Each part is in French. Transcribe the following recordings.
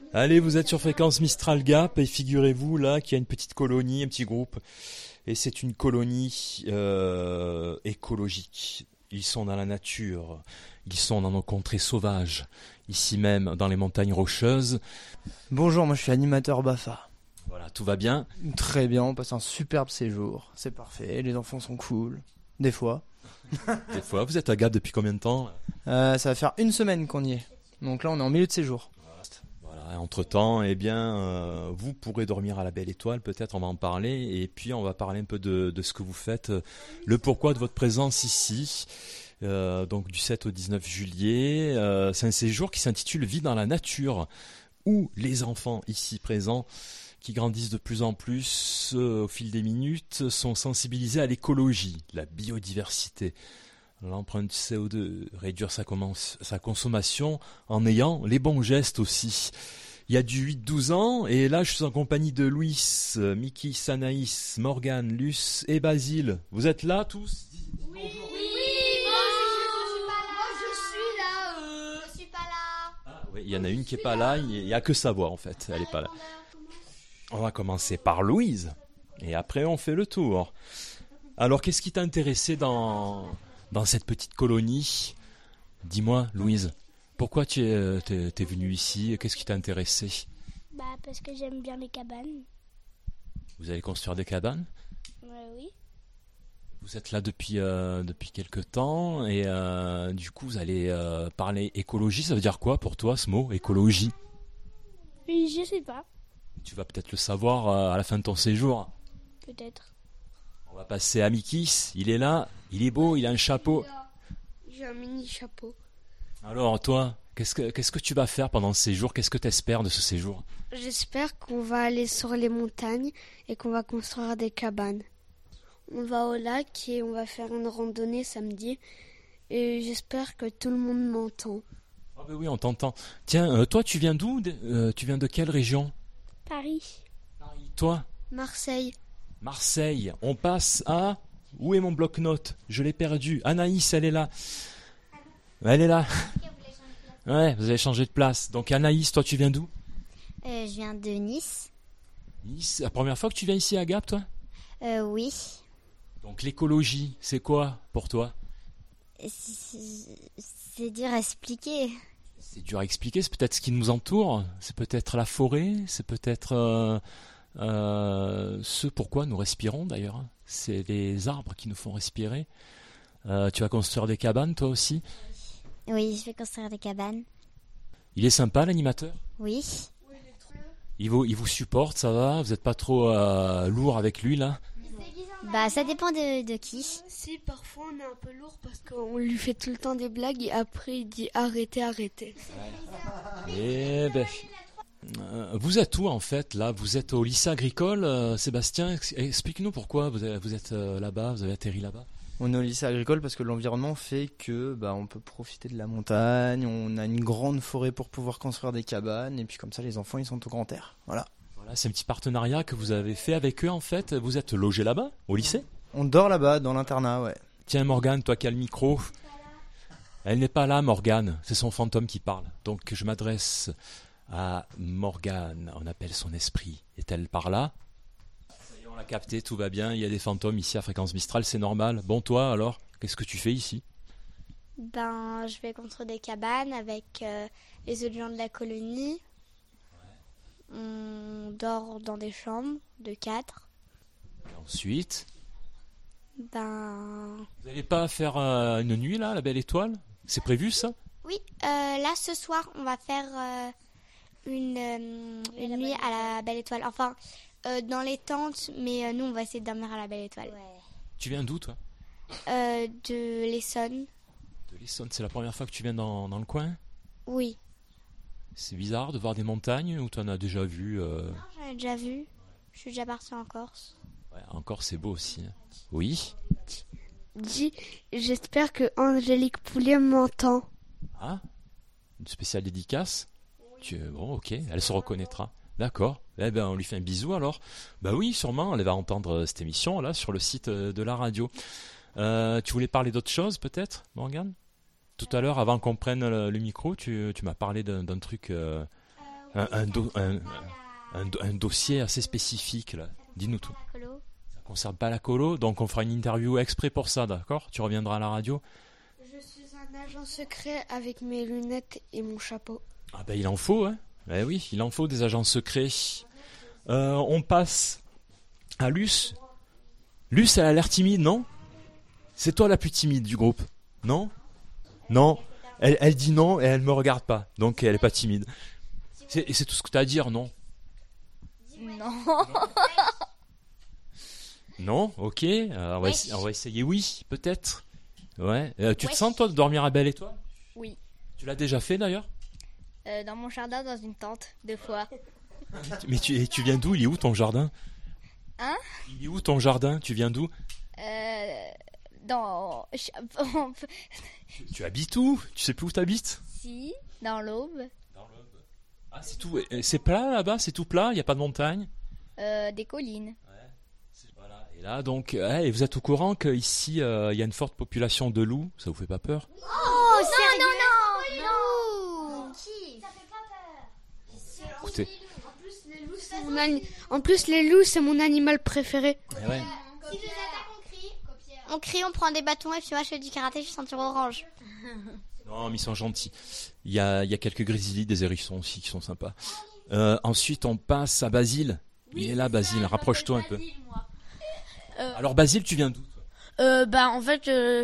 Allez, vous êtes sur Fréquence Mistral Gap et figurez-vous là qu'il y a une petite colonie, un petit groupe. Et c'est une colonie écologique. Ils sont dans la nature, ils sont dans nos contrées sauvages, ici même dans les montagnes rocheuses. Bonjour, moi je suis animateur BAFA. Voilà, tout va bien. Très bien, on passe un superbe séjour, c'est parfait, les enfants sont cool, des fois. Des fois, vous êtes à Gap depuis combien de temps ? Ça va faire une semaine qu'on y est, donc là on est en milieu de séjour. Voilà, entre-temps, eh bien, vous pourrez dormir à la Belle Étoile, peut-être on va en parler, et puis on va parler un peu de ce que vous faites, le pourquoi de votre présence ici, donc du 7 au 19 juillet. C'est un séjour qui s'intitule « Vie dans la nature », où les enfants ici présents, qui grandissent de plus en plus au fil des minutes, sont sensibilisés à l'écologie, la biodiversité, l'empreinte du CO2, réduire sa consommation en ayant les bons gestes aussi. Il y a du 8-12 ans, et là je suis en compagnie de Louis, Mickey, Anaïs, Morgane, Luce et Basile. Vous êtes là tous ? Oui, je suis pas là. Ah, oui, il y en a une qui est pas là, il n'y a que sa voix en fait, elle est pas là. On va commencer par Louise, et après on fait le tour. Alors qu'est-ce qui t'a intéressé dans cette petite colonie ? Dis-moi Louise, pourquoi t'es venue ici ? Qu'est-ce qui t'a intéressé ? Parce que j'aime bien les cabanes. Vous allez construire des cabanes ? Oui. Vous êtes là depuis quelque temps, et du coup vous allez parler écologie. Ça veut dire quoi pour toi ce mot, écologie ? Oui, je sais pas. Tu vas peut-être le savoir à la fin de ton séjour. Peut-être. On va passer à Mikis, il est là, il est beau, il a un chapeau. J'ai un mini chapeau. Alors toi, qu'est-ce que tu vas faire pendant ce séjour ? Qu'est-ce que tu espères de ce séjour ? J'espère qu'on va aller sur les montagnes et qu'on va construire des cabanes. On va au lac et on va faire une randonnée samedi. Et j'espère que tout le monde m'entend. Ah ben oui, on t'entend. Tiens, toi tu viens d'où ? Tu viens de quelle région ? Paris. Paris. Toi ? Marseille. Marseille. On passe à... Où est mon bloc-notes ? Je l'ai perdu. Anaïs, elle est là. Elle est là. Ouais, vous avez changé de place. Donc Anaïs, toi tu viens d'où ? Je viens de Nice. Nice. La première fois que tu viens ici à Gap, toi ? Oui. Donc l'écologie, c'est quoi pour toi ? C'est dur à expliquer. C'est dur à expliquer, c'est peut-être ce qui nous entoure, c'est peut-être la forêt, c'est peut-être ce pourquoi nous respirons d'ailleurs. C'est les arbres qui nous font respirer. Tu vas construire des cabanes toi aussi ? Oui, je vais construire des cabanes. Il est sympa l'animateur ? Oui. Il vous supporte, ça va ? Vous n'êtes pas trop lourd avec lui là ? Ça dépend de qui. Si, parfois on est un peu lourd parce qu'on lui fait tout le temps des blagues et après il dit arrêtez. Eh ben, vous êtes où en fait là ? Vous êtes au lycée agricole, Sébastien ? Explique-nous pourquoi vous êtes là-bas, vous avez atterri là-bas. On est au lycée agricole parce que l'environnement fait que on peut profiter de la montagne, on a une grande forêt pour pouvoir construire des cabanes et puis comme ça les enfants ils sont au grand air. Voilà, c'est un petit partenariat que vous avez fait avec eux en fait. Vous êtes logé là-bas, au lycée ? On dort là-bas dans l'internat, ouais. Tiens Morgane, toi qui as le micro. Elle n'est pas là Morgane, c'est son fantôme qui parle. Donc je m'adresse à Morgane, on appelle son esprit. Est-elle par là ? Ça y est, on l'a capté, tout va bien, il y a des fantômes ici à Fréquence Mistral, c'est normal. Bon toi alors, qu'est-ce que tu fais ici ? Je vais construire des cabanes avec les autres gens de la colonie. On dort dans des chambres de 4. Et ensuite, Vous n'allez pas faire une nuit là, à la Belle Étoile ? C'est prévu ça ? Oui, là ce soir on va faire une nuit à la Belle Étoile. Enfin, dans les tentes, mais nous on va essayer de dormir à la Belle Étoile. Ouais. Tu viens d'où toi ? De l'Essonne. De l'Essonne, c'est la première fois que tu viens dans le coin ? Oui. C'est bizarre de voir des montagnes ou tu en as déjà vu Non, j'en ai déjà vu. Je suis déjà partie en Corse. Ouais, en Corse c'est beau aussi. Oui ? Dis, j'espère que Angélique Pouliot m'entend. Ah ? Une spéciale dédicace ? Bon, ok, elle se reconnaîtra. D'accord. Eh ben, on lui fait un bisou alors. Bah oui, sûrement, elle va entendre cette émission là sur le site de la radio. Tu voulais parler d'autre chose peut-être, Morgane ? Tout à l'heure, avant qu'on prenne le micro, tu m'as parlé d'un truc. un dossier assez spécifique là. Dis-nous tout. Colo. Ça concerne pas la colo, donc on fera une interview exprès pour ça, d'accord? Tu reviendras à la radio. Je suis un agent secret avec mes lunettes et mon chapeau. Ah ben il en faut, hein. Eh oui, il en faut des agents secrets. On passe à Luce. Luce, elle a l'air timide, non? C'est toi la plus timide du groupe, non? Non. Elle dit non et elle me regarde pas, donc elle est pas timide. C'est tout ce que tu as à dire, non? Non. Non, ok. On va essayer oui, peut-être. Ouais. Tu te sens toi de dormir à Belle Étoile? Oui. Tu l'as déjà fait d'ailleurs? Dans mon jardin, dans une tente, 2 fois. Mais tu viens d'où? Il est où ton jardin? Hein? Il est où ton jardin? Tu viens d'où? Dans... Tu habites où? Tu sais plus où t'habites? Si, dans l'Aube. Ah, c'est tout. C'est plat là-bas? C'est tout plat? Il n'y a pas de montagne? Des collines. Voilà. Et là, donc, et vous êtes au courant qu'ici, il y a une forte population de loups? Ça vous fait pas peur? Oh, sérieux? Non. Qui? Écoutez. En plus, les loups, c'est mon animal préféré. Ouais. Si vous attaquez, on crie, on prend des bâtons et puis moi je fais du karaté, je suis ceinture orange. Non, mais ils sont gentils. Il y a quelques grizzlies, des hérissons aussi qui sont sympas. Ensuite, on passe à Basile. Il est là, Basile. Rapproche-toi un peu. Alors, Basile, tu viens d'où, toi? En fait,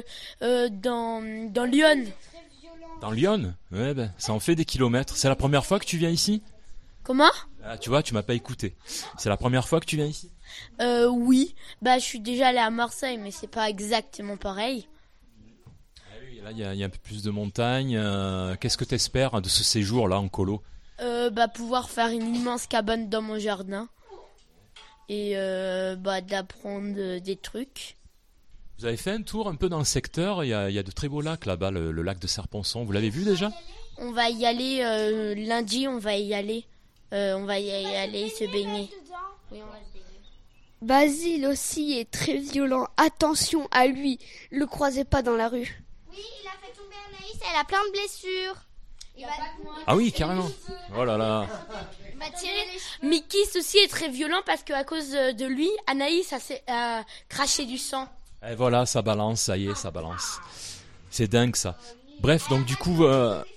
dans Lyon. Dans Lyon? Ouais, ben, ça en fait des kilomètres. C'est la première fois que tu viens ici? Comment? Ah, tu vois, tu m'as pas écouté. C'est la première fois que tu viens ici? Oui. Je suis déjà allée à Marseille, mais c'est pas exactement pareil. Ah oui, là, il y a un peu plus de montagne. Qu'est-ce que tu espères de ce séjour-là en colo? Pouvoir faire une immense cabane dans mon jardin. Et d'apprendre des trucs. Vous avez fait un tour un peu dans le secteur. Il y a de très beaux lacs là-bas, le lac de Serponçon. Vous l'avez vu déjà? On va y aller lundi, on va y aller se baigner. Oui, on va se baigner. Basile aussi est très violent. Attention à lui. Le croisez pas dans la rue. Oui, il a fait tomber Anaïs, elle a plein de blessures. Ah oui, carrément. Oh là là. Mickey aussi est très violent parce qu'à cause de lui, Anaïs a craché du sang. Et voilà, ça balance, ça y est, ça balance. C'est dingue ça. Bref, donc du coup,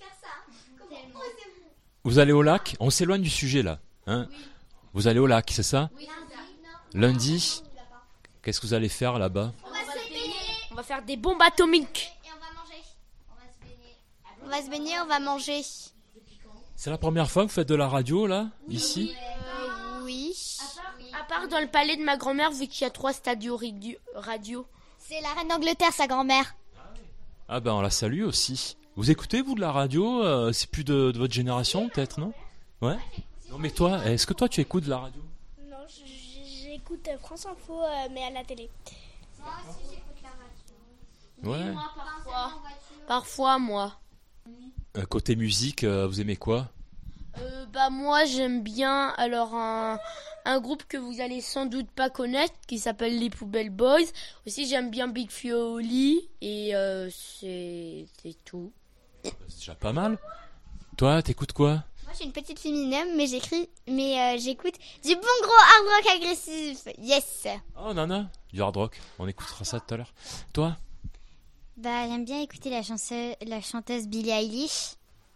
vous allez au lac. On s'éloigne du sujet là. Hein? Vous allez au lac, c'est ça? Lundi, qu'est-ce que vous allez faire là-bas? On va faire des bombes atomiques. Et on va manger. On va se baigner, on va manger. C'est la première fois que vous faites de la radio là, ici? Oui. À part dans le palais de ma grand-mère, vu qu'il y a 3 stadios radio. C'est la reine d'Angleterre, sa grand-mère. Ah ben on la salue aussi. Vous écoutez vous de la radio? C'est plus de votre génération peut-être, non? Ouais. Non mais toi, est-ce que toi tu écoutes de la radio? Non, j'écoute France Info, mais à la télé. Moi aussi, j'écoute la radio. Ouais. Parfois, moi. Côté musique, vous aimez quoi? Moi, j'aime bien un groupe que vous allez sans doute pas connaître qui s'appelle les Poubelle Boys. Aussi, j'aime bien Big Flo et Oli et c'est tout. C'est déjà pas mal. Toi, t'écoutes quoi? Moi, je suis une petite féminine, mais j'écoute du bon gros hard rock agressif. Yes. Oh Nana, du hard rock. On écoutera ça tout à l'heure. Toi? J'aime bien écouter la chanteuse Billie Eilish.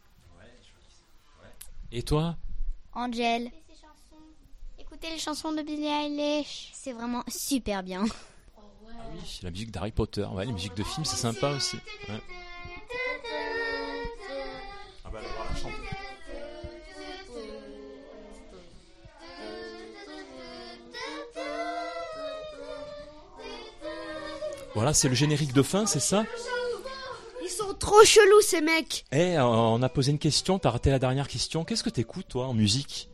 Et toi? Angel. Écoutez les chansons de Billie Eilish. C'est vraiment super bien. Ah oui, la musique d'Harry Potter. Ouais, les musiques de films, c'est sympa aussi. Ouais. Ah bah, alors, la chanter. Voilà, c'est le générique de fin, c'est ça? Ils sont trop chelous, ces mecs. On a posé une question, t'as raté la dernière question. Qu'est-ce que t'écoutes, toi, en musique?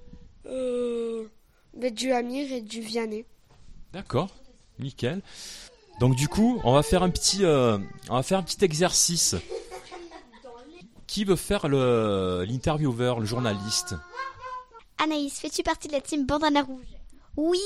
Du Amir et du Vianney. D'accord, nickel. Donc du coup, on va faire un petit exercice. Qui veut faire l'intervieweur, le journaliste? Anaïs, fais-tu partie de la team Bandana Rouge? Oui.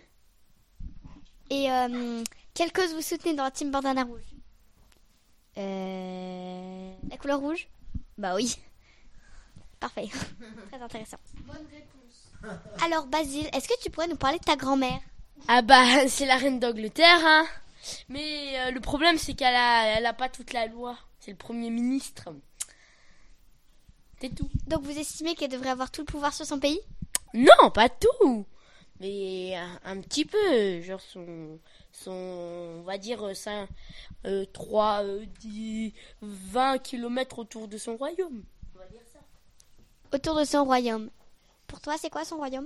Et quelle cause vous soutenez dans la team Bandana Rouge? La couleur rouge? Bah oui. Parfait. Très intéressant. Bonne réponse. Alors, Basile, est-ce que tu pourrais nous parler de ta grand-mère? Ah bah, c'est la reine d'Angleterre, hein. Mais le problème, c'est qu'elle a pas toute la loi. C'est le Premier ministre. C'est tout. Donc, vous estimez qu'elle devrait avoir tout le pouvoir sur son pays? Non, pas tout. Mais un petit peu. Genre on va dire, 3, 10, 20 kilomètres autour de son royaume. On va dire ça. Autour de son royaume. Pour toi, c'est quoi son royaume?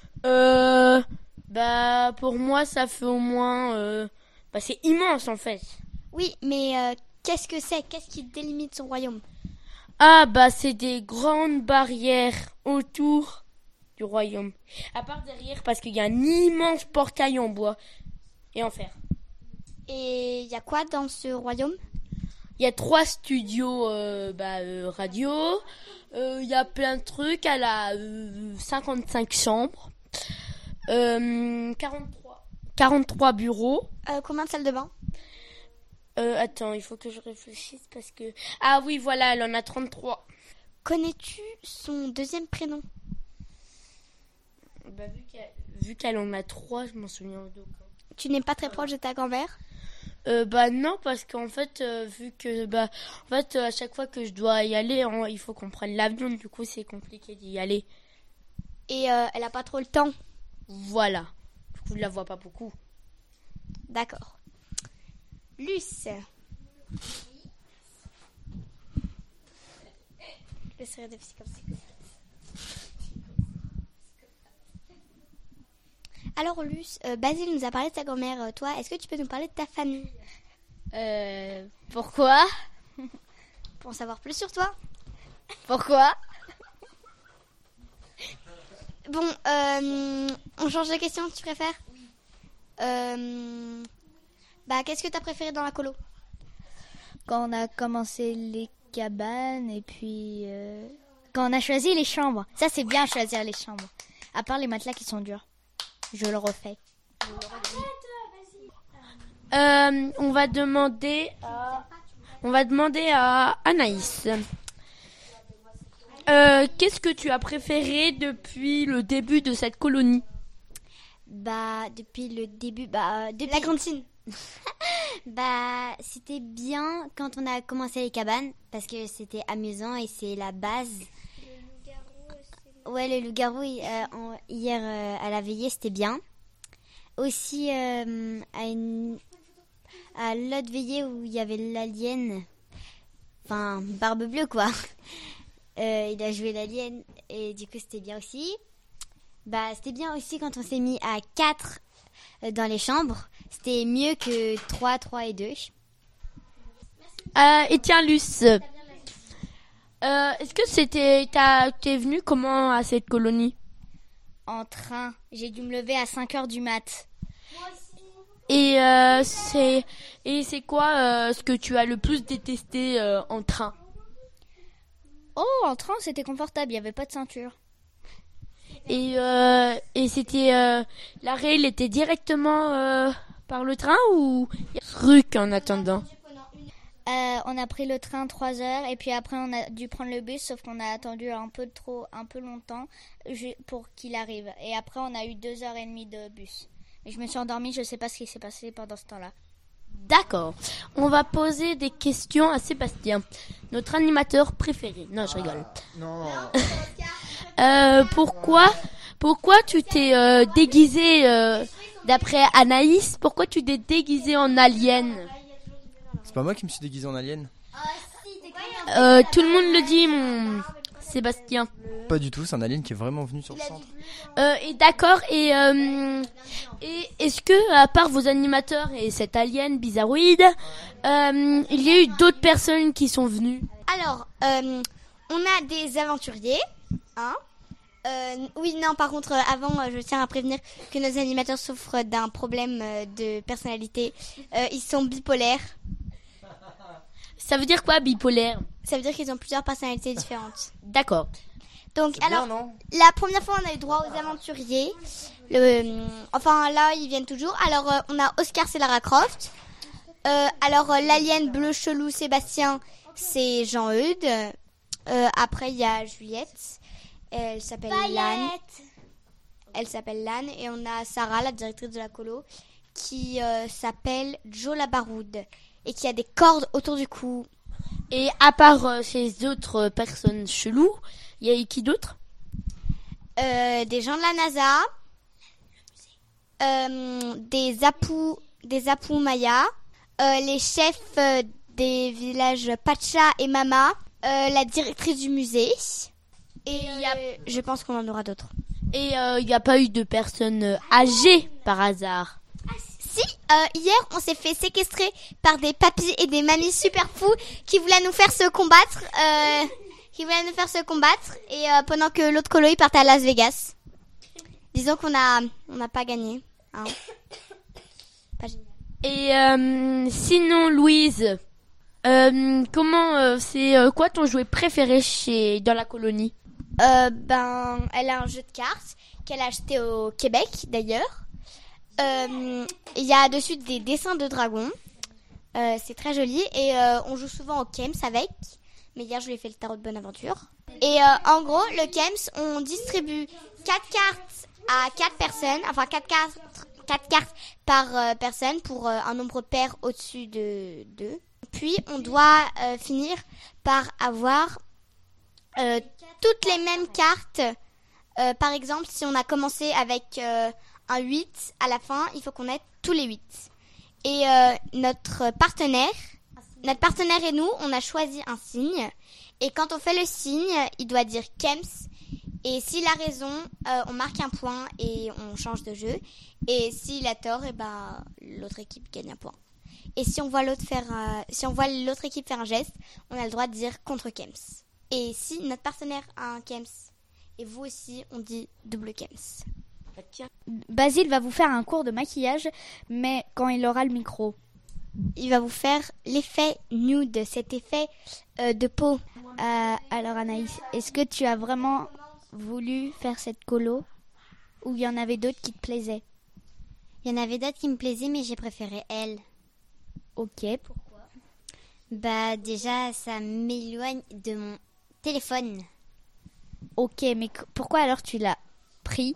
Bah, pour moi, ça fait au moins... c'est immense, en fait. Oui, mais qu'est-ce que c'est? Qu'est-ce qui délimite son royaume? Ah, bah, c'est des grandes barrières autour du royaume. À part derrière, parce qu'il y a un immense portail en bois et en fer. Et il y a quoi dans ce royaume? Il y a 3 studios radio. Il y a plein de trucs. Elle a 55 chambres. 43 bureaux. Combien de salles de bain? Attends, il faut que je réfléchisse parce que... Ah oui, voilà, elle en a 33. Connais-tu son deuxième prénom? Bah, vu qu'elle en a 3, je m'en souviens d'aucun. Tu n'es pas très proche de ta grand-mère? Non, parce qu'en fait, vu que à chaque fois que je dois y aller, il faut qu'on prenne l'avion, du coup c'est compliqué d'y aller. Et elle a pas trop le temps? Voilà. Du coup, je la vois pas beaucoup. D'accord. Luce. Le sourire de psy comme ça. Alors Luce, Basile nous a parlé de sa grand-mère. Toi, est-ce que tu peux nous parler de ta famille? Pourquoi? Pour en savoir plus sur toi. Pourquoi? Bon, on change de question, tu préfères? Qu'est-ce que t'as préféré dans la colo? Quand on a commencé les cabanes et puis quand on a choisi les chambres. Ça, c'est bien choisir les chambres. À part les matelas qui sont durs. Je le refais. On va demander à Anaïs. Qu'est-ce que tu as préféré depuis le début de cette colonie? Depuis le début, depuis la cantine. C'était bien quand on a commencé les cabanes parce que c'était amusant et c'est la base. Ouais, le loup-garou, hier à la veillée, c'était bien. Aussi, à l'autre veillée où il y avait l'alien, enfin, Barbe Bleue, quoi. Il a joué l'alien et du coup, c'était bien aussi. C'était bien aussi quand on s'est mis à 4 dans les chambres. C'était mieux que 3 et 2. Et tiens, Luce, est-ce que t'es venu comment à cette colonie? En train. J'ai dû me lever à 5h du mat. Et c'est quoi ce que tu as le plus détesté en train? Oh, en train, c'était confortable. Il n'y avait pas de ceinture. Et c'était l'arrêt, il était directement par le train ou il y a un truc en attendant? On a pris le train 3 heures et puis après on a dû prendre le bus, sauf qu'on a attendu un peu longtemps pour qu'il arrive. Et après on a eu 2h30 de bus. Mais je me suis endormie, je sais pas ce qui s'est passé pendant ce temps-là. D'accord. On va poser des questions à Sébastien, notre animateur préféré. Non, je rigole. Non. Pourquoi tu t'es déguisé, d'après Anaïs, pourquoi tu t'es déguisé en alien? C'est pas moi qui me suis déguisé en alien? Tout le monde le dit, mon Sébastien. Pas du tout, c'est un alien qui est vraiment venu sur le centre. Et d'accord, et est-ce que, à part vos animateurs et cet alien bizarroïde, il y a eu d'autres personnes qui sont venues? Alors, on a des aventuriers, hein. Par contre, avant, je tiens à prévenir que nos animateurs souffrent d'un problème de personnalité. Ils sont bipolaires. Ça veut dire quoi, bipolaire? Ça veut dire qu'ils ont plusieurs personnalités différentes. D'accord. Donc, C'est bien, non? la première fois, on a eu droit aux aventuriers. Là, ils viennent toujours. Alors, on a Oscar, c'est Lara Croft. L'alien bleu chelou Sébastien, c'est Jean-Eudes. Après, il y a Juliette. Elle s'appelle Lane. Elle s'appelle Lane. Et on a Sarah, la directrice de la colo, qui s'appelle Jo la Baroude et qui a des cordes autour du cou. Et à part ces autres personnes cheloues, il y a qui d'autre? Des gens de la NASA, des Apou Maya, les chefs des villages Pacha et Mama, la directrice du musée, et je pense qu'on en aura d'autres. Et il n'y a pas eu de personnes âgées par hasard? Si, hier on s'est fait séquestrer par des papis et des mamies super fous qui voulaient nous faire se combattre, et pendant que l'autre colo il partait à Las Vegas. Disons qu'on n'a pas gagné. Hein. Pas génial. Et sinon, Louise, c'est quoi ton jouet préféré dans la colonie? Elle a un jeu de cartes qu'elle a acheté au Québec d'ailleurs. Il y a dessus des dessins de dragons. C'est très joli et on joue souvent au Kems avec. Mais hier je lui ai fait le tarot de bonne aventure. Et en gros, le Kems, on distribue 4 cartes à 4 personnes, enfin 4 cartes par personne pour un nombre pair au-dessus de 2. Puis on doit finir par avoir toutes les mêmes cartes. Par exemple, si on a commencé avec un 8, à la fin, il faut qu'on ait tous les 8. Et notre partenaire et nous, on a choisi un signe. Et quand on fait le signe, il doit dire Kems. Et s'il a raison, on marque un point et on change de jeu. Et s'il a tort, l'autre équipe gagne un point. Et si on voit l'autre équipe faire un geste, on a le droit de dire contre Kems. Et si notre partenaire a un Kems et vous aussi, on dit double Kems. Basile va vous faire un cours de maquillage, mais quand il aura le micro. Il va vous faire l'effet nude, cet effet de peau. Alors Anaïs, est-ce que tu as vraiment voulu faire cette colo ou il y en avait d'autres qui te plaisaient? Il y en avait d'autres qui me plaisaient, mais j'ai préféré elle. Ok, pourquoi? Déjà, ça m'éloigne de mon téléphone. Ok, mais pourquoi alors tu l'as pris?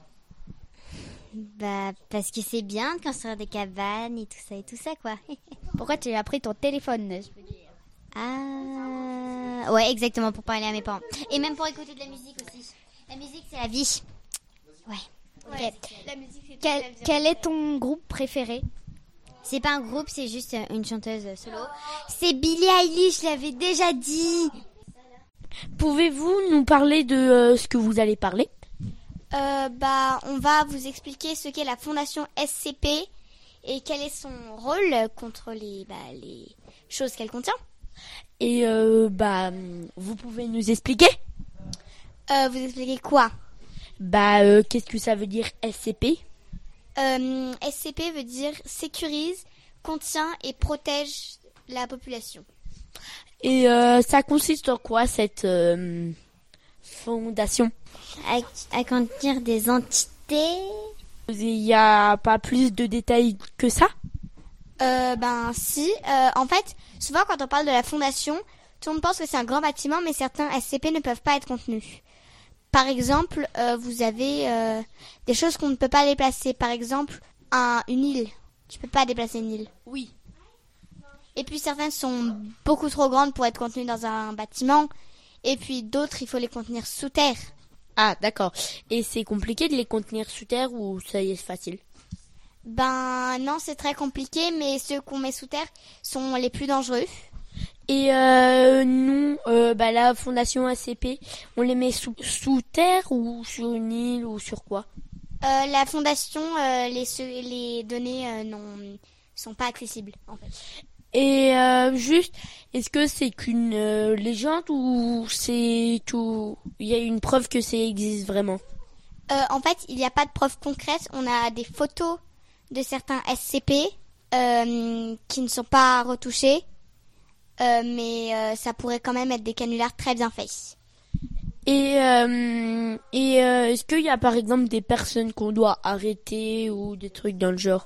Parce que c'est bien de construire des cabanes et tout ça, quoi. Pourquoi tu as pris ton téléphone, je veux dire? Ah, ouais, exactement, pour parler à mes parents. Et même pour écouter de la musique aussi. La musique, c'est la vie. Ouais. Ouais, la musique, c'est Quel est ton groupe préféré? C'est pas un groupe, c'est juste une chanteuse solo. C'est Billie Eilish, je l'avais déjà dit. Pouvez-vous nous parler de ce que vous allez parler? On va vous expliquer ce qu'est la fondation SCP et quel est son rôle contre les choses qu'elle contient. Et vous pouvez nous expliquer? Vous expliquez quoi? Qu'est-ce que ça veut dire SCP? SCP veut dire sécurise, contient et protège la population. Et ça consiste en quoi cette fondation? À contenir des entités. Il n'y a pas plus de détails que ça? Si. En fait, souvent quand on parle de la fondation, tout le monde pense que c'est un grand bâtiment, mais certains SCP ne peuvent pas être contenus. Par exemple, vous avez des choses qu'on ne peut pas déplacer. Par exemple, une île. Tu peux pas déplacer une île. Oui. Et puis certaines sont beaucoup trop grandes pour être contenues dans un bâtiment. Et puis d'autres, il faut les contenir sous terre. Ah, d'accord. Et c'est compliqué de les contenir sous terre ou ça y est facile? Non, c'est très compliqué, mais ceux qu'on met sous terre sont les plus dangereux. Et nous, la fondation SCP, on les met sous terre ou sur une île ou sur quoi? La fondation, les données sont pas accessibles en fait. Et juste, est-ce que c'est qu'une légende ou c'est tout? Il y a une preuve que ça existe vraiment? En fait, il n'y a pas de preuve concrète. On a des photos de certains SCP qui ne sont pas retouchés, mais ça pourrait quand même être des canulars très bien faits. Et est-ce qu'il y a par exemple des personnes qu'on doit arrêter ou des trucs dans le genre?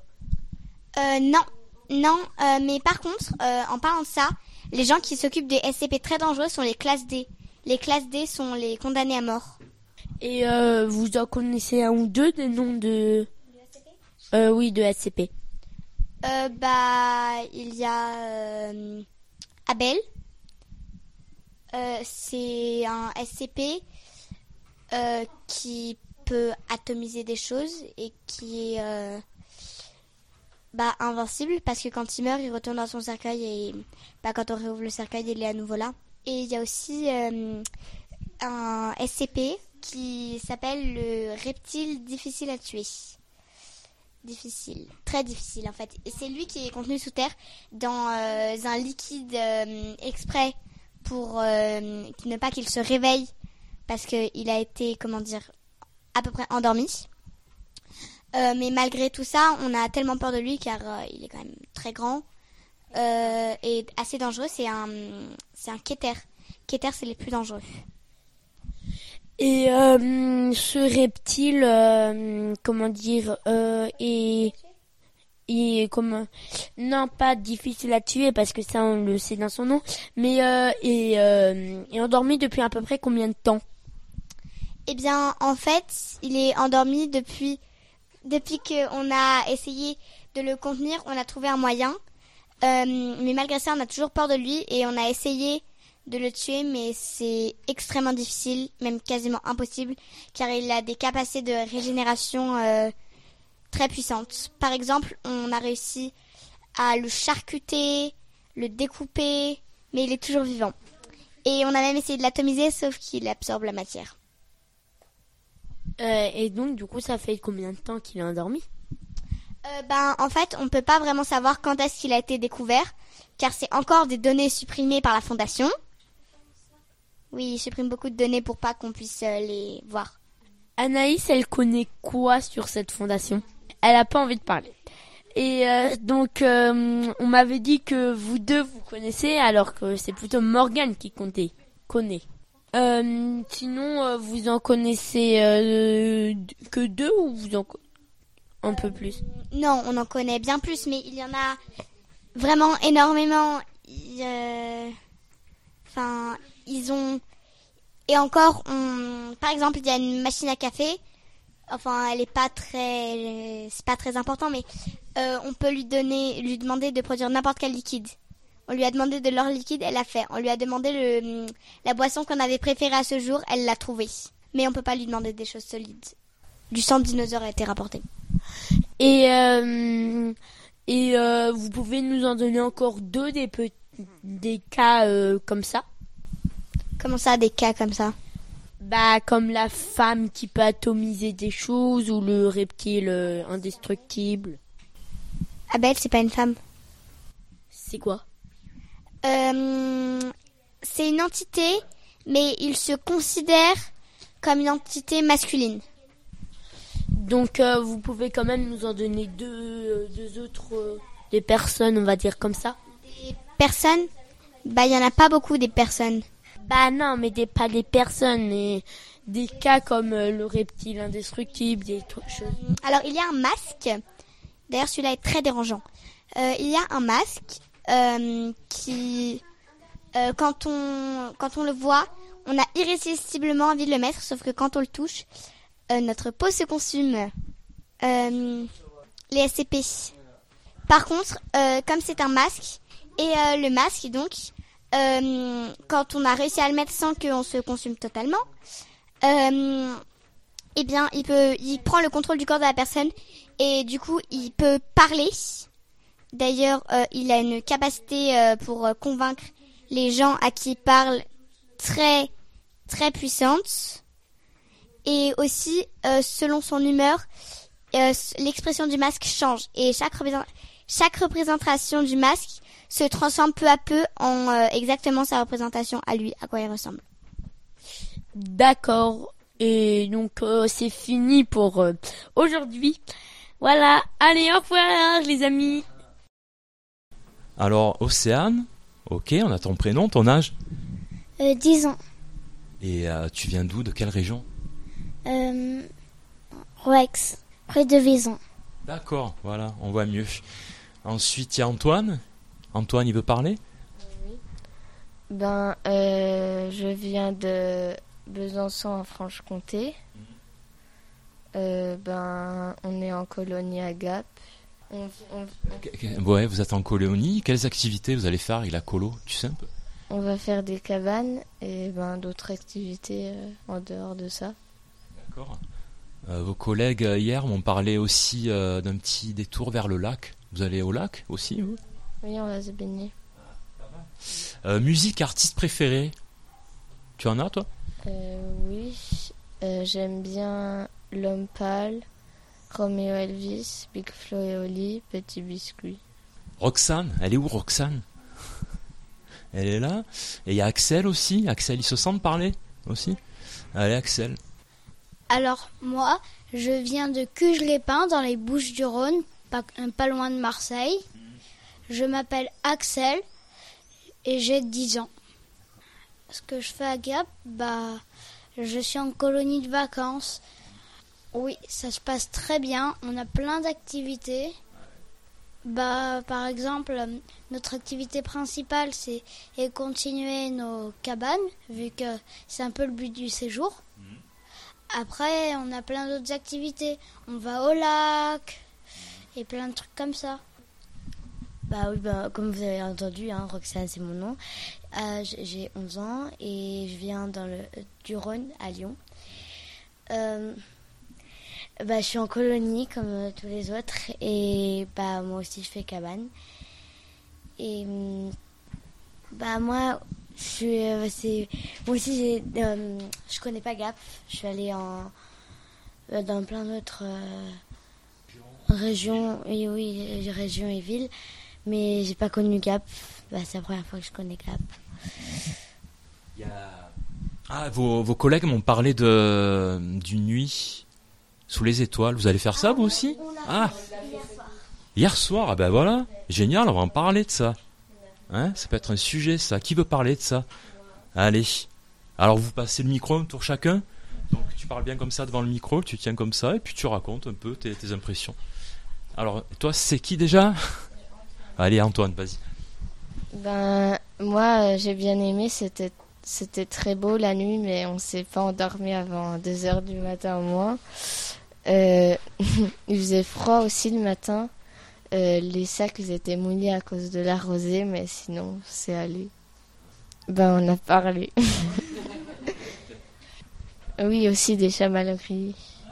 Non, mais par contre, en parlant de ça, les gens qui s'occupent des SCP très dangereux sont les classes D. Les classes D sont les condamnés à mort. Et vous en connaissez un ou deux des noms de... oui, de SCP. Il y a Abel. C'est un SCP qui peut atomiser des choses et qui est invincible parce que quand il meurt, il retourne dans son cercueil et quand on réouvre le cercueil, il est à nouveau là. Et il y a aussi un SCP qui s'appelle le reptile difficile à tuer. Difficile, très difficile en fait. Et c'est lui qui est contenu sous terre dans un liquide exprès pour ne pas qu'il se réveille parce qu'il a été, à peu près endormi. Mais malgré tout ça, on a tellement peur de lui car il est quand même très grand et assez dangereux. C'est un Keter. Keter, c'est les plus dangereux. Et ce reptile, non, pas difficile à tuer parce que ça on le sait dans son nom, mais est endormi depuis à peu près combien de temps? Eh bien, en fait, il est endormi depuis qu'on a essayé de le contenir, on a trouvé un moyen, mais malgré ça, on a toujours peur de lui et on a essayé de le tuer, mais c'est extrêmement difficile, même quasiment impossible, car il a des capacités de régénération très puissantes. Par exemple, on a réussi à le charcuter, le découper, mais il est toujours vivant. Et on a même essayé de l'atomiser, sauf qu'il absorbe la matière. Et donc, du coup, ça fait combien de temps qu'il est endormi? En fait, on peut pas vraiment savoir quand est-ce qu'il a été découvert, car c'est encore des données supprimées par la Fondation. Oui, il supprime beaucoup de données pour pas qu'on puisse les voir. Anaïs, elle connaît quoi sur cette fondation? Elle a pas envie de parler. Et donc, on m'avait dit que vous deux, vous connaissez, alors que c'est plutôt Morgane qui connaît. Sinon, vous en connaissez que deux ou vous en un peu plus? Non, on en connaît bien plus, mais il y en a vraiment énormément. Ils ont... Et encore, par exemple, il y a une machine à café. Enfin, elle est pas très... C'est pas très important, mais on peut lui demander de produire n'importe quel liquide. On lui a demandé de l'or liquide, elle l'a fait. On lui a demandé la boisson qu'on avait préférée à ce jour, elle l'a trouvée. Mais on peut pas lui demander des choses solides. Du sang de dinosaure a été rapporté. Et vous pouvez nous en donner encore deux des cas comme ça? Comment ça, des cas comme ça? Comme la femme qui peut atomiser des choses ou le reptile indestructible. Abel, c'est pas une femme. C'est quoi? C'est une entité, mais il se considère comme une entité masculine. Donc vous pouvez quand même nous en donner deux autres des personnes, on va dire comme ça. Des personnes? Il y en a pas beaucoup des personnes. Non, mais pas des personnes, mais des cas comme le reptile indestructible, des choses. Alors il y a un masque. D'ailleurs celui-là est très dérangeant. Il y a un masque qui, quand on le voit, on a irrésistiblement envie de le mettre, sauf que quand on le touche, notre peau se consume. Les SCP. Par contre, comme c'est un masque, et le masque donc, quand on a réussi à le mettre sans qu'on se consume totalement, il prend le contrôle du corps de la personne et du coup il peut parler. D'ailleurs, il a une capacité pour convaincre les gens à qui il parle très très puissante. Et aussi, selon son humeur, l'expression du masque change. Et chaque représentation du masque se transforme peu à peu en exactement sa représentation à lui, à quoi il ressemble. D'accord. Et donc, c'est fini pour aujourd'hui. Voilà. Allez, au revoir les amis. Alors, Océane, ok, on a ton prénom, ton âge? 10 ans. Et tu viens d'où? De quelle région? Roex, près de Vaison. D'accord, voilà, on voit mieux. Ensuite, il y a Antoine. Antoine, il veut parler? Je viens de Besançon en Franche-Comté. On est en colonie à Gap. Ouais, vous êtes en colonie. Quelles activités vous allez faire avec la colo, tu sais un peu? On va faire des cabanes et d'autres activités en dehors de ça. D'accord. Vos collègues hier m'ont parlé aussi d'un petit détour vers le lac. Vous allez au lac aussi, vous? Oui, on va se baigner. Musique, artiste préféré? Tu en as, toi? Oui, j'aime bien L'Homme Pâle, Roméo Elvis, Big Flo et Oli, Petit Biscuit. Roxane, elle est où Roxane? Elle est là. Et il y a Axel aussi. Axel, il se sent parler aussi. Allez, Axel. Alors, moi, je viens de Cuges-les-Pins, dans les Bouches-du-Rhône, pas loin de Marseille. Je m'appelle Axel et j'ai 10 ans. Ce que je fais à Gap, je suis en colonie de vacances. Oui, ça se passe très bien. On a plein d'activités. Par exemple, notre activité principale, c'est continuer nos cabanes, vu que c'est un peu le but du séjour. Après, on a plein d'autres activités. On va au lac et plein de trucs comme ça. Comme vous avez entendu, Roxane, c'est mon nom. J'ai 11 ans et je viens du Rhône, à Lyon. Je suis en colonie comme tous les autres et moi aussi je fais cabane. Et moi je connais pas Gap. Je suis allée dans plein d'autres régions, régions et villes, mais j'ai pas connu Gap. C'est la première fois que je connais Gap. Vos collègues m'ont parlé d'une nuit sous les étoiles. Vous allez faire ça, vous aussi? Hier soir. Voilà. Génial, on va en parler de ça. Ça peut être un sujet, ça. Qui veut parler de ça? Allez. Alors, vous passez le micro un tour chacun. Donc, tu parles bien comme ça devant le micro, tu tiens comme ça, et puis tu racontes un peu tes impressions. Alors, toi, c'est qui déjà? Allez, Antoine, vas-y. Moi, j'ai bien aimé. C'était très beau la nuit, mais on s'est pas endormi avant 2h du matin au moins. Il faisait froid aussi le matin. Les sacs ils étaient mouillés à cause de la rosée, mais sinon c'est allé. On a parlé. Oui, aussi des chamalloweries.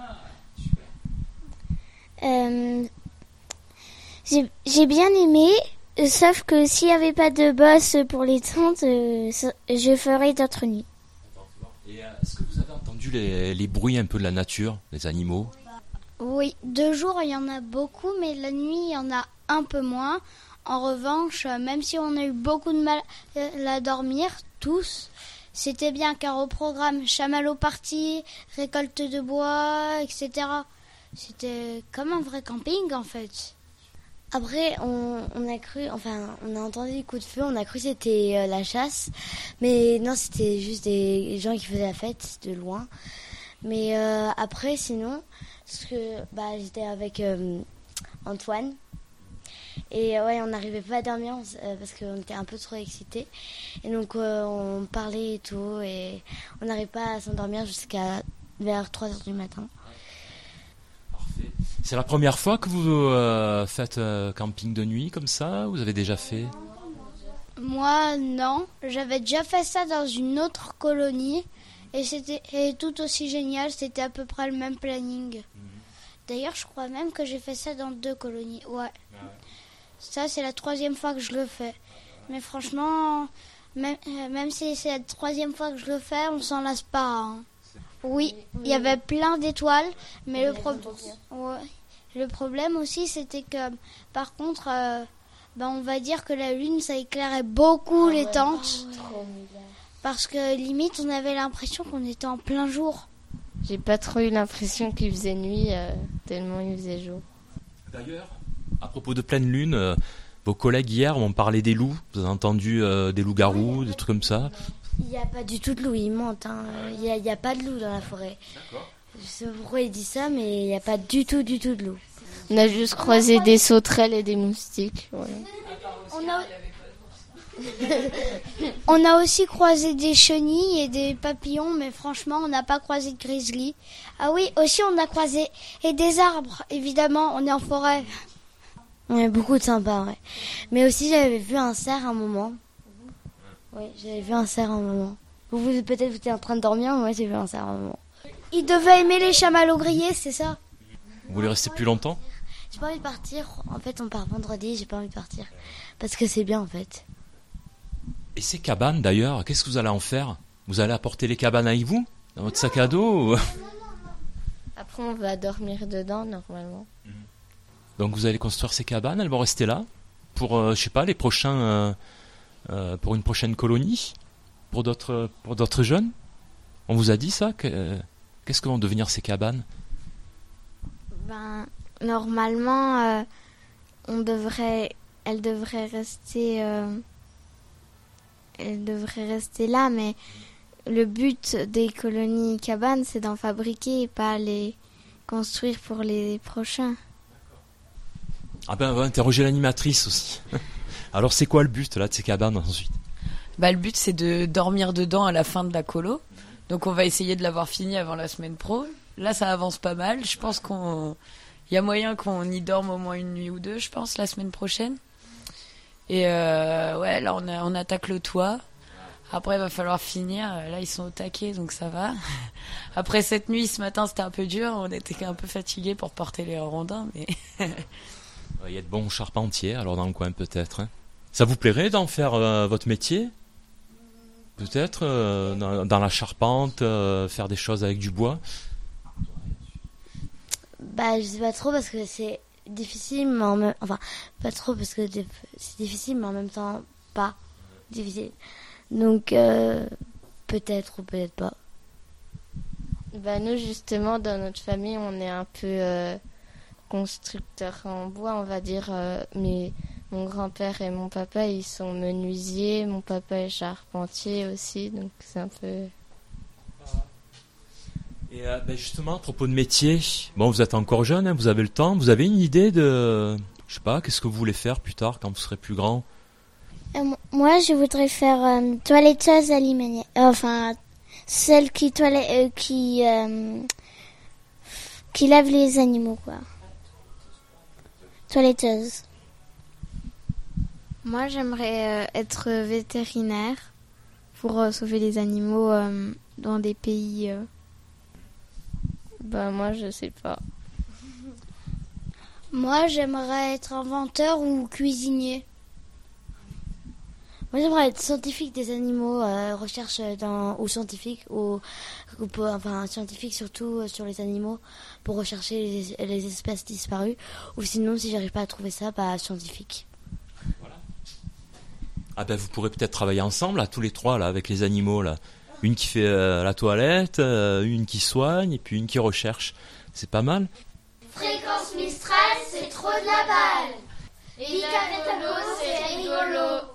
J'ai bien aimé, sauf que s'il n'y avait pas de boss pour les tentes, je ferais d'autres nuits. Et est-ce que vous avez entendu les bruits un peu de la nature, les animaux? Oui, de jour il y en a beaucoup, mais la nuit il y en a un peu moins. En revanche, même si on a eu beaucoup de mal à dormir, tous, c'était bien car au programme chamallow party, récolte de bois, etc. C'était comme un vrai camping en fait. Après, on a entendu des coups de feu, on a cru que c'était la chasse, mais non, c'était juste des gens qui faisaient la fête de loin. Mais après, sinon, parce que j'étais avec Antoine, et on n'arrivait pas à dormir parce qu'on était un peu trop excités. Et donc, on parlait et tout, et on n'arrivait pas à s'endormir vers 3h du matin. C'est la première fois que vous faites camping de nuit comme ça? Vous avez déjà fait? Moi, non. J'avais déjà fait ça dans une autre colonie et c'était tout aussi génial. C'était à peu près le même planning. D'ailleurs, je crois même que j'ai fait ça dans 2 colonies. Ouais. Ça, c'est la 3e fois que je le fais. Mais franchement, même si c'est la 3e fois que je le fais, on s'en lasse pas. Oui, il y avait plein d'étoiles, mais le problème aussi, c'était que, par contre, on va dire que la lune, ça éclairait beaucoup les tentes, parce que limite, on avait l'impression qu'on était en plein jour. J'ai pas trop eu l'impression qu'il faisait nuit, tellement il faisait jour. D'ailleurs, à propos de pleine lune, vos collègues hier m'ont parlé des loups. Vous avez entendu des loups-garous, des trucs comme ça? Il n'y a pas du tout de loup, il mentent. Il n'y a pas de loup dans la forêt. D'accord. Je sais pas pourquoi il dit ça, mais il n'y a pas du tout de loup. On a juste croisé des sauterelles et des moustiques. Ouais. On a aussi croisé des chenilles et des papillons, mais franchement, on n'a pas croisé de grizzly. Ah oui, aussi on a croisé et des arbres, évidemment, on est en forêt. Ouais, beaucoup de sympa, ouais. Mais aussi, j'avais vu un cerf un moment. Oui, j'avais vu un cerf un moment. Peut-être vous étiez en train de dormir, mais moi j'ai vu un cerf un moment. Il devait aimer les chamallows grillés, c'est ça? Vous voulez rester plus longtemps? J'ai pas envie de partir. En fait, on part vendredi, j'ai pas envie de partir. Parce que c'est bien, en fait. Et ces cabanes d'ailleurs, qu'est-ce que vous allez en faire? Vous allez apporter les cabanes avec vous? Dans votre sac à dos ou... Après, on va dormir dedans, normalement. Donc vous allez construire ces cabanes, elles vont rester là pour, je sais pas, les prochains, pour une prochaine colonie, pour d'autres jeunes. On vous a dit ça? Qu'est-ce que vont devenir ces cabanes? Ben, normalement, elles devraient rester là, mais le but des colonies cabanes, c'est d'en fabriquer et pas les construire pour les prochains. Ah ben, on va interroger l'animatrice aussi. Alors, c'est quoi le but là de ces cabanes ensuite? Le but, c'est de dormir dedans à la fin de la colo. Donc, on va essayer de l'avoir fini avant la semaine pro. Là, ça avance pas mal. Je pense il y a moyen qu'on y dorme au moins une nuit ou deux, je pense, la semaine prochaine. Et ouais, là, on attaque le toit. Après, il va falloir finir. Là, ils sont au taquet, donc ça va. Après cette nuit, ce matin, c'était un peu dur. On était un peu fatigués pour porter les rondins, mais... Il y a de bons charpentiers, alors dans le coin peut-être. Hein. Ça vous plairait d'en faire votre métier? Peut-être dans la charpente, faire des choses avec du bois? Je sais pas trop parce que c'est difficile, mais enfin, pas trop parce que c'est difficile, mais en même temps, pas difficile. Donc, peut-être ou peut-être pas. Nous, justement, dans notre famille, on est un peu constructeurs en bois, on va dire. Mais mon grand-père et mon papa, ils sont menuisiers. Mon papa est charpentier aussi, donc c'est un peu... Et justement, à propos de métier, bon, vous êtes encore jeune, hein, vous avez le temps. Vous avez une idée de, je sais pas, qu'est-ce que vous voulez faire plus tard quand vous serez plus grand? Moi, je voudrais faire toiletteuse alimentaire. Enfin, celle qui lave les animaux, quoi. Toiletteuse. Moi, j'aimerais être vétérinaire pour sauver les animaux dans des pays... moi, je sais pas. Moi, j'aimerais être inventeur ou cuisinier. Moi, j'aimerais être scientifique des animaux, recherche ou scientifique, scientifique surtout sur les animaux pour rechercher les espèces disparues. Ou sinon, si j'arrive pas à trouver ça, scientifique. Voilà. Ah vous pourrez peut-être travailler ensemble, là, tous les trois, là, avec les animaux, là. Une qui fait la toilette, une qui soigne, et puis une qui recherche. C'est pas mal. Fréquence Mistral, c'est trop de la balle. Et Icarretano, c'est rigolo.